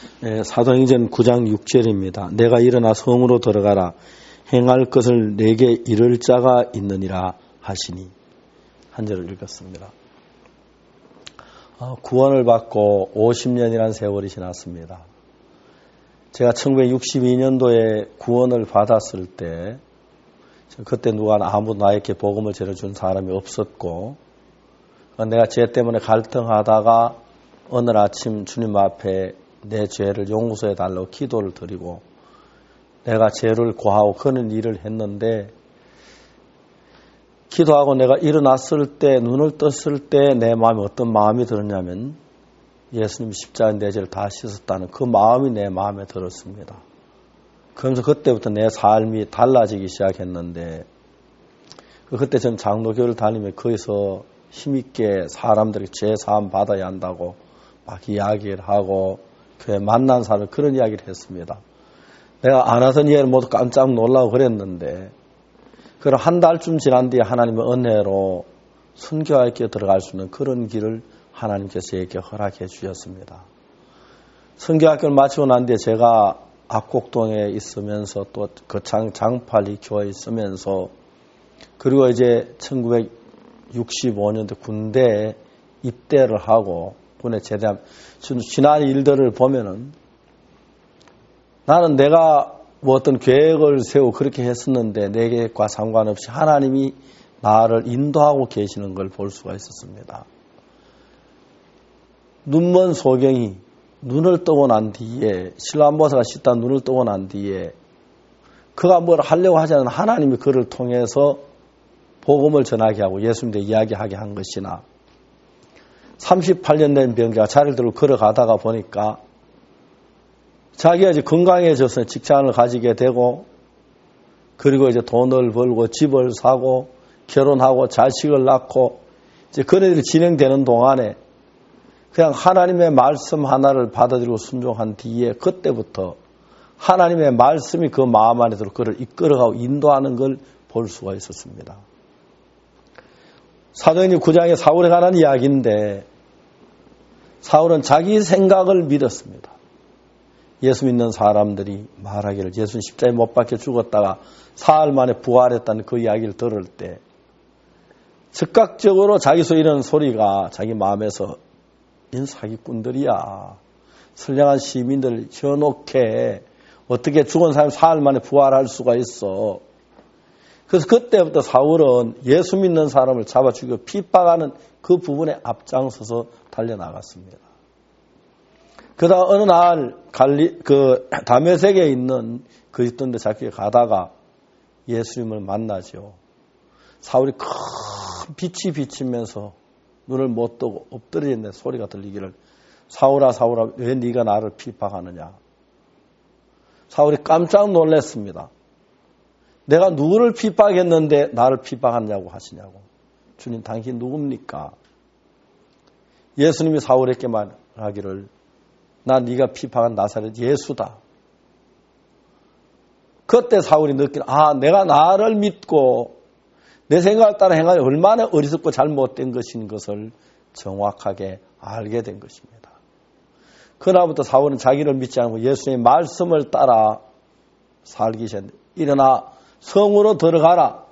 사도행전 9장 6절입니다. 내가 일어나 성으로 들어가라. 행할 것을 내게 이를 자가 있느니라 하시니. 한 절을 읽었습니다. 구원을 받고 50년이라는 세월이 지났습니다. 제가 1962년도에 구원을 받았을 때 그때 누가 아무도 나에게 복음을 전해준 사람이 없었고 내가 죄 때문에 갈등하다가 어느 아침 주님 앞에 내 죄를 용서해 달라고 기도를 드리고 내가 죄를 고하고 그런 일을 했는데 기도하고 내가 일어났을 때 눈을 떴을 때 내 마음에 어떤 마음이 들었냐면 예수님이 십자가에 내 죄를 다 씻었다는 그 마음이 내 마음에 들었습니다. 그러면서 그때부터 내 삶이 달라지기 시작했는데 그때 전 장로교를 다니며 거기서 힘있게 사람들이 죄 사함 받아야 한다고 막 이야기를 하고 교회 만난 사람 그런 이야기를 했습니다. 내가 안 하던 일을 모두 깜짝 놀라고 그랬는데 그럼 한 달쯤 지난 뒤에 하나님의 은혜로 선교학교에 들어갈 수 있는 그런 길을 하나님께서 저에게 허락해 주셨습니다. 선교학교를 마치고 난 뒤에 제가 압곡동에 있으면서 또 거창 장팔리 교회에 있으면서 그리고 이제 1965년도 군대에 입대를 하고 군에 제대한 지난 일들을 보면은 나는 내가 뭐 어떤 계획을 세우고 그렇게 했었는데 내 계획과 상관없이 하나님이 나를 인도하고 계시는 걸 볼 수가 있었습니다. 눈먼 소경이 눈을 뜨고 난 뒤에 실로암모사가 씻다 눈을 뜨고 난 뒤에 그가 뭘 하려고 하지 않은 하나님이 그를 통해서 복음을 전하게 하고 예수님께 이야기하게 한 것이나 38년 된 병자가 자리를 들고 걸어가다가 보니까 자기가 이제 건강해져서 직장을 가지게 되고 그리고 이제 돈을 벌고 집을 사고 결혼하고 자식을 낳고 이제 그런 일이 진행되는 동안에 그냥 하나님의 말씀 하나를 받아들이고 순종한 뒤에 그때부터 하나님의 말씀이 그 마음 안에 들어 그를 이끌어가고 인도하는 걸 볼 수가 있었습니다. 사도행전 9장의 사울에 관한 이야기인데 사울은 자기 생각을 믿었습니다. 예수 믿는 사람들이 말하기를 예수는 십자가에 못 박혀 죽었다가 사흘 만에 부활했다는 그 이야기를 들을 때 즉각적으로 자기서 이런 소리가 자기 마음에서 이 사기꾼들이야. 선량한 시민들 현혹해. 어떻게 죽은 사람이 사흘 만에 부활할 수가 있어. 그래서 그때부터 사울은 예수 믿는 사람을 잡아 죽이고 핍박하는 그 부분에 앞장서서 달려나갔습니다. 그러다가 어느 날 다메섹에 있는 그리스도인들 잡기에 가다가 예수님을 만나죠. 사울이 큰 빛이 비치면서 눈을 못 뜨고 엎드려 있는 소리가 들리기를 사울아 사울아 왜 네가 나를 핍박하느냐. 사울이 깜짝 놀랐습니다. 내가 누구를 핍박했는데 나를 핍박하냐고 하시냐고. 주님 당신 누굽니까? 예수님이 사울에게 말하기를 나 네가 핍박한 나사렛 예수다. 그때 사울이 느낀 내가 나를 믿고 내 생각을 따라 행하니 얼마나 어리석고 잘못된 것인 것을 정확하게 알게 된 것입니다. 그날부터 사울은 자기를 믿지 않고 예수님의 말씀을 따라 살기 시작했는데 일어나 성으로 들어가라.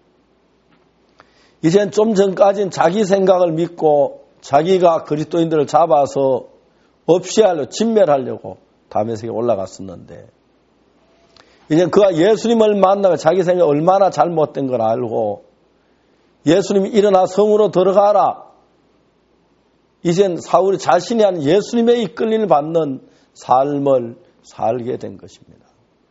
이젠 좀 전까지는 자기 생각을 믿고 자기가 그리스도인들을 잡아서 없이 하려고 진멸하려고 다메섹에 올라갔었는데 이젠 그가 예수님을 만나면 자기 생각이 얼마나 잘못된 걸 알고 예수님이 일어나 성으로 들어가라. 이젠 사울이 자신이 아닌 예수님의 이끌림을 받는 삶을 살게 된 것입니다.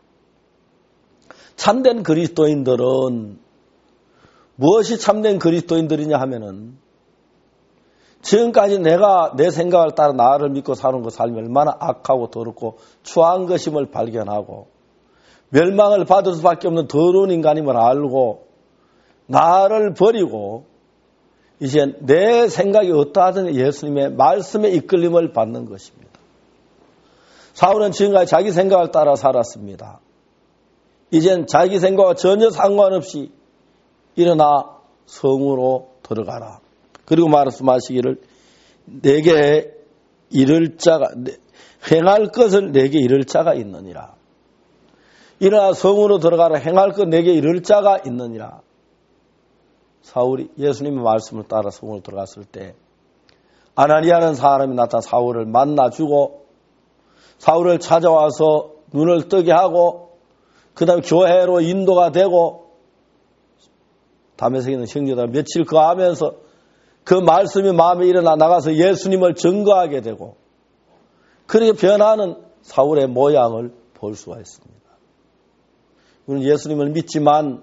참된 그리스도인들은 무엇이 참된 그리스도인들이냐 하면은 지금까지 내가 내 생각을 따라 나를 믿고 사는 그 삶이 얼마나 악하고 더럽고 추한 것임을 발견하고 멸망을 받을 수밖에 없는 더러운 인간임을 알고 나를 버리고 이제 내 생각이 어떠하든 예수님의 말씀에 이끌림을 받는 것입니다. 사울은 지금까지 자기 생각을 따라 살았습니다. 이젠 자기 생각과 전혀 상관없이 일어나 성으로 들어가라. 그리고 말씀하시기를 내게 이를 자가 행할 것을 내게 이를 자가 있느니라. 일어나 성으로 들어가라. 행할 것 내게 이를 자가 있느니라. 사울이 예수님의 말씀을 따라 성으로 들어갔을 때 아나니아라는 사람이 나타나 사울을 만나주고 사울을 찾아와서 눈을 뜨게 하고 그 다음에 교회로 인도가 되고 다메섹에 있는 형제들 며칠 거하면서 그 말씀이 마음에 일어나 나가서 예수님을 증거하게 되고 그렇게 변하는 사울의 모양을 볼 수가 있습니다. 우리는 예수님을 믿지만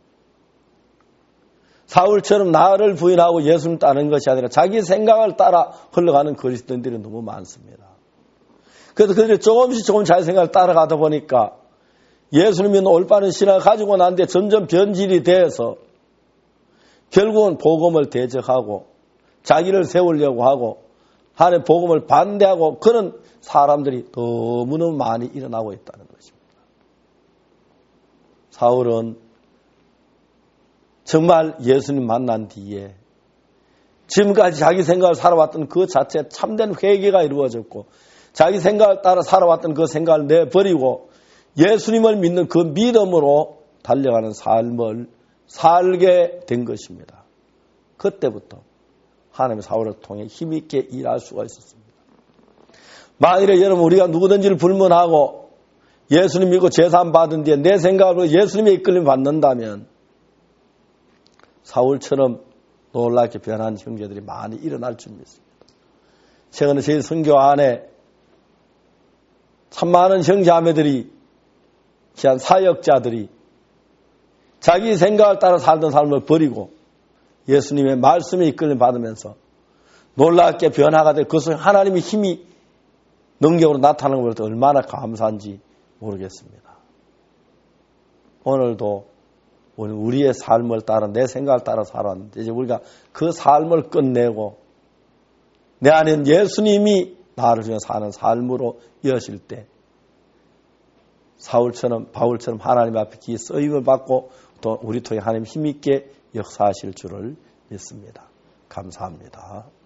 사울처럼 나를 부인하고 예수님 따르는 것이 아니라 자기 생각을 따라 흘러가는 그리스도인들이 너무 많습니다. 그래서 그들이 조금씩 자기 생각을 따라가다 보니까 예수님이 올바른 신앙을 가지고 난데 점점 변질이 돼서 결국은 복음을 대적하고 자기를 세우려고 하고 하나님의 복음을 반대하고 그런 사람들이 너무너무 많이 일어나고 있다는 것입니다. 사울은 정말 예수님 만난 뒤에 지금까지 자기 생각을 살아왔던 그 자체에 참된 회개가 이루어졌고 자기 생각을 따라 살아왔던 그 생각을 내버리고 예수님을 믿는 그 믿음으로 달려가는 삶을 살게 된 것입니다. 그때부터 하나님의 사울을 통해 힘있게 일할 수가 있었습니다. 만일에 여러분 우리가 누구든지를 불문하고 예수님 믿고 제사함 받은 뒤에 내 생각으로 예수님의 이끌림 받는다면 사울처럼 놀랍게 변한 형제들이 많이 일어날 줄 믿습니다. 최근에 저희 선교 안에 참 많은 형제자매들이 귀한 사역자들이 자기 생각을 따라 살던 삶을 버리고 예수님의 말씀에 이끌림 받으면서 놀랍게 변화가 되고 그것을 하나님의 힘이 능력으로 나타나는 걸 볼 때 얼마나 감사한지 모르겠습니다. 오늘도 우리의 삶을 따라 내 생각을 따라 살았는데 이제 우리가 그 삶을 끝내고 내 안에 예수님이 나를 위해 사는 삶으로 이어질 때 사울처럼 바울처럼 하나님 앞에 기에 쓰임을 받고 또 우리 통해 하나님 힘있게 역사하실 줄을 믿습니다. 감사합니다.